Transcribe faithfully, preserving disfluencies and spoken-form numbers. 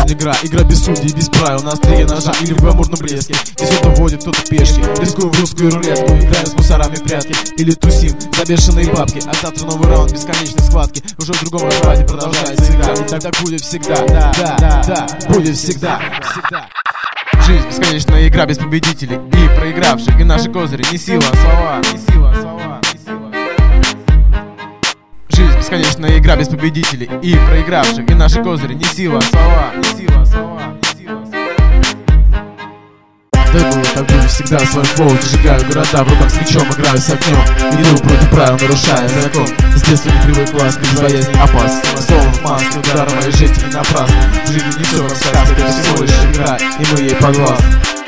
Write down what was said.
жизнь игра, игра без судей, без правил. На острие ножа или в гламурном блеске. Здесь кто-то водит, кто-то пешки. Рискуем в русскую рулетку, играем с мусорами в прятки. Или тусим за бешеные бабки. А завтра новый раунд бесконечной схватки. Уже в другом раскладе продолжается игра. И так, так будет всегда, да, да, да, будет всегда. Жизнь бесконечная игра без победителей и проигравших. И наши козыри не сила, а слова, не сила, а слова, не сила. Жизнь бесконечная игра без победителей и проигравших. И наши козыри не сила, а слова, не сила, а слова, не сила, а слова. Так было, так будет всегда. Своим флоу зажигаю города, в руках с мечом играю с огнем. Иду против правил, нарушая закон. С детства не привык к ласке, без боязни опасности. Словом в маске, удар моей жести не напрасно. В жизни не все как сказка, это всего лишь игра, и мы ей подвластны.